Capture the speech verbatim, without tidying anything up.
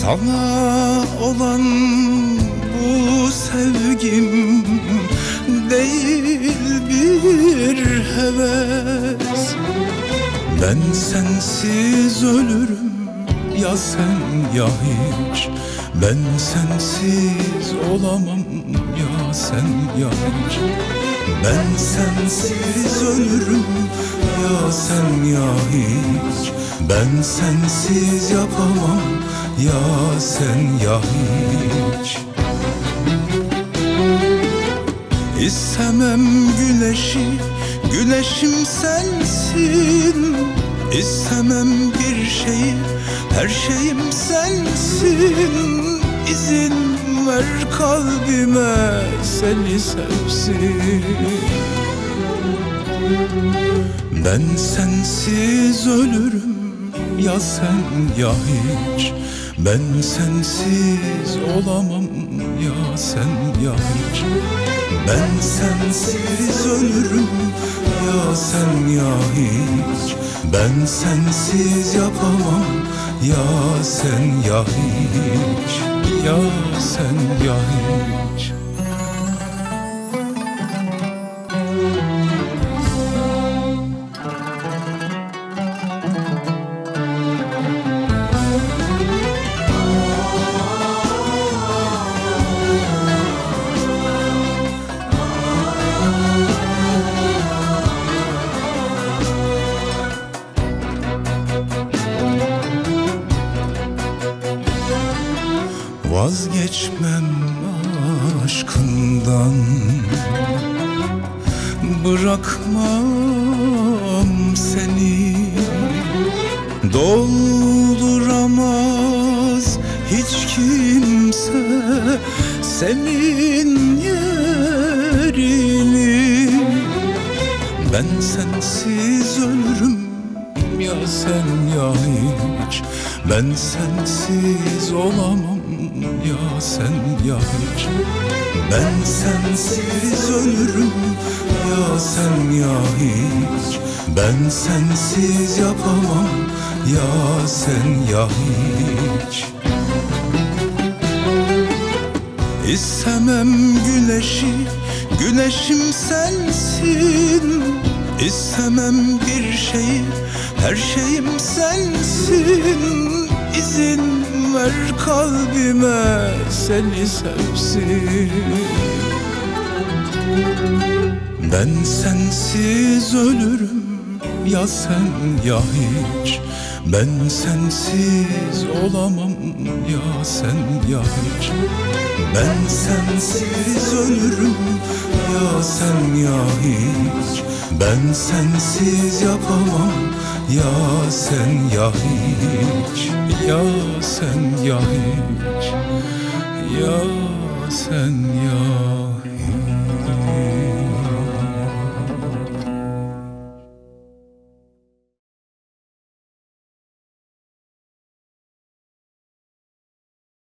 Sana olan bu sevgim değil bir heves. Ben sensiz ölürüm ya sen ya hiç. Ben sensiz olamam ya sen ya hiç. Ben sensiz ölürüm ya sen ya hiç. Ben sensiz yapamam ya sen ya hiç. İstemem güneşi, güneşim sensin. İstemem bir şeyi, her şeyim sensin. İzin ver kalbime seni sevsin. Ben sensiz ölürüm ya sen ya hiç. Ben sensiz olamam ya sen ya hiç. Ben sensiz ölürüm ya sen ya hiç. Ben sensiz yapamam ya sen ya hiç. Ya sen ya hiç. Vazgeçmem aşkından, bırakmam seni. Dolduramaz hiç kimse senin yerini. Ben sensiz ölürüm ya sen ya hiç. Ben sensiz olamam ya sen ya hiç. Ben sensiz ölürüm ya sen ya hiç. Ben sensiz yapamam ya sen ya hiç. İstemem güneşi, güneşim sensin. İstemem bir şeyi, her şeyim sensin. İzin ver kalbime seni sevsin. Ben sensiz ölürüm ya sen ya hiç. Ben sensiz olamam ya sen ya hiç. Ben sensiz ölürüm ya sen ya hiç. Ben sensiz yapamam ya sen ya hiç. Ya sen ya hiç. Ya sen ya hiç.